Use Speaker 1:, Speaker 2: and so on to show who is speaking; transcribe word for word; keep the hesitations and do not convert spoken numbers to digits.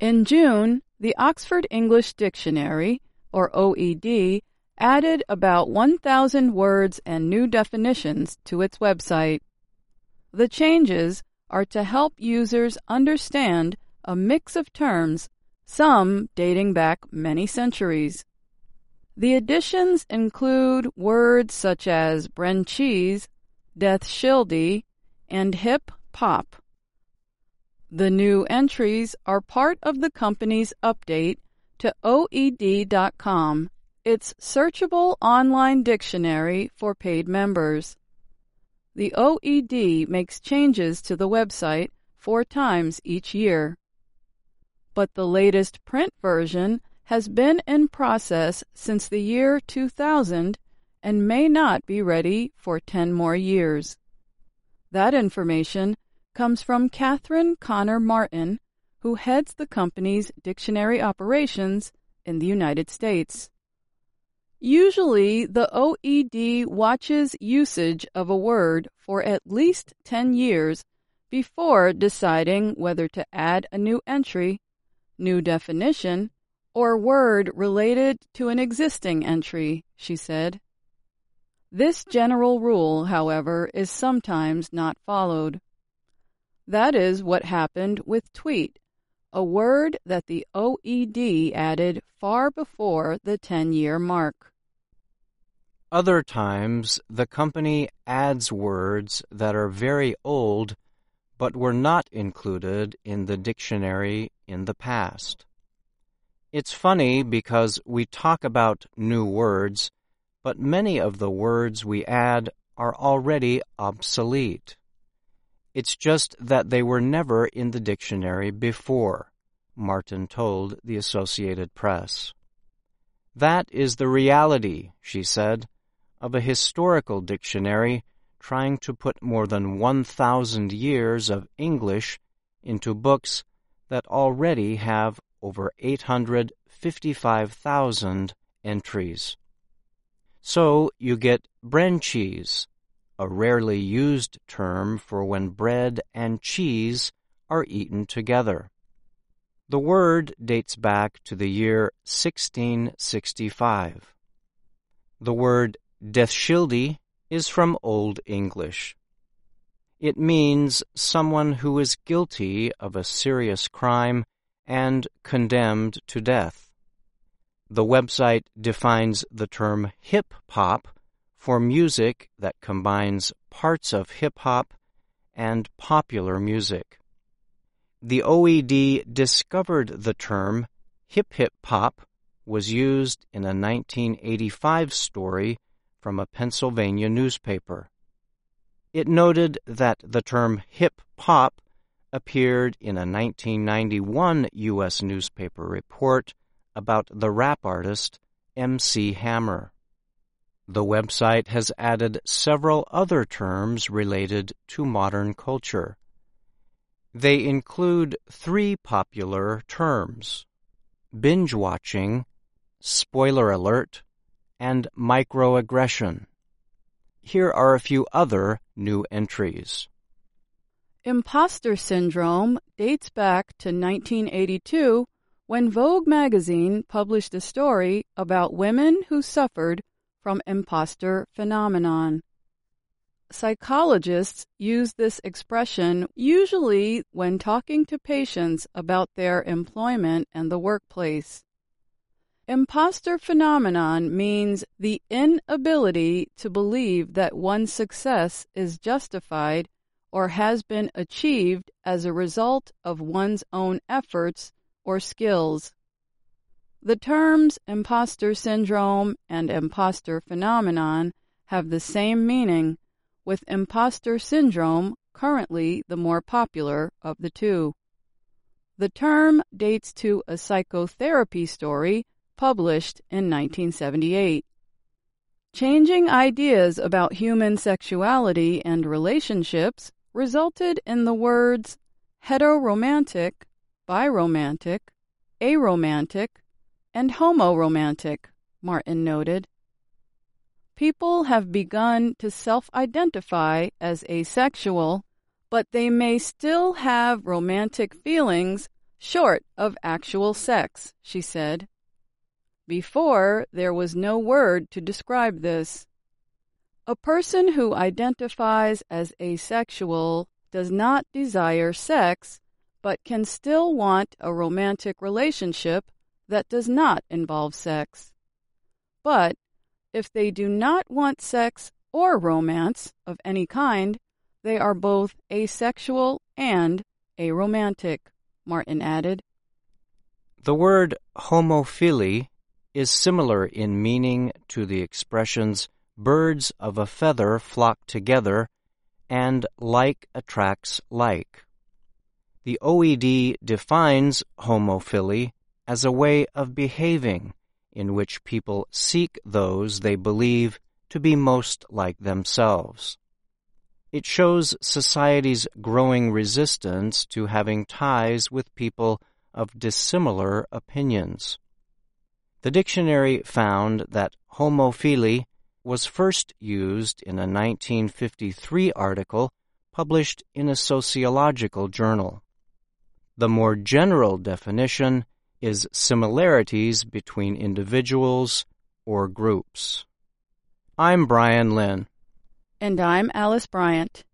Speaker 1: In June, the Oxford English Dictionary, or O E D, added about one thousand words and new definitions to its website. The changes are to help users understand a mix of terms, some dating back many centuries. The additions include words such as Bren cheese, Death Shildy, and hip pop. The new entries are part of the company's update to O E D dot com, its searchable online dictionary for paid members. The O E D makes changes to the website four times each year. But the latest print version has been in process since the year two thousand and may not be ready for ten more years. That information comes from Catherine Connor Martin, who heads the company's dictionary operations in the United States. Usually, the O E D watches usage of a word for at least ten years before deciding whether to add a new entry, new definition, or word related to an existing entry, she said. This general rule, however, is sometimes not followed. That is what happened with tweet, a word that the O E D added far before the ten-year mark.
Speaker 2: Other times, the company adds words that are very old but were not included in the dictionary in the past. It's funny because we talk about new words, but many of the words we add are already obsolete. It's just that they were never in the dictionary before, Martin told the Associated Press. That is the reality, she said, of a historical dictionary trying to put more than one thousand years of English into books that already have over eight hundred fifty-five thousand entries. So you get Bren cheese, a rarely used term for when bread and cheese are eaten together. The word dates back to the year sixteen sixty-five. The word Deathshildy is from Old English. It means someone who is guilty of a serious crime and condemned to death. The website defines the term hip-hop for music that combines parts of hip-hop and popular music. The O E D discovered the term hip-hip-pop was used in a nineteen eighty-five story from a Pennsylvania newspaper. It noted that the term hip-hop appeared in a nineteen ninety-one U S newspaper report about the rap artist M C Hammer. The website has added several other terms related to modern culture. They include three popular terms: binge-watching, spoiler alert, and microaggression. Here are a few other new entries.
Speaker 1: Imposter syndrome dates back to nineteen eighty-two when Vogue magazine published a story about women who suffered from imposter phenomenon. Psychologists use this expression usually when talking to patients about their employment and the workplace. Imposter phenomenon means the inability to believe that one's success is justified or has been achieved as a result of one's own efforts or skills. The terms imposter syndrome and imposter phenomenon have the same meaning, with imposter syndrome currently the more popular of the two. The term dates to a psychotherapy story published in nineteen seventy-eight. Changing ideas about human sexuality and relationships resulted in the words heteroromantic, biromantic, aromantic, and homoromantic, Martin noted. People have begun to self-identify as asexual, but they may still have romantic feelings short of actual sex, she said. Before, there was no word to describe this. A person who identifies as asexual does not desire sex, but can still want a romantic relationship that does not involve sex. But if they do not want sex or romance of any kind, they are both asexual and aromantic, Martin added.
Speaker 2: The word homophily is similar in meaning to the expressions birds of a feather flock together and like attracts like. The O E D defines homophily as a way of behaving in which people seek those they believe to be most like themselves. It shows society's growing resistance to having ties with people of dissimilar opinions. The dictionary found that homophily was first used in a nineteen fifty-three article published in a sociological journal. The more general definition is similarities between individuals or groups. I'm Brian Lynn.
Speaker 1: And I'm Alice Bryant.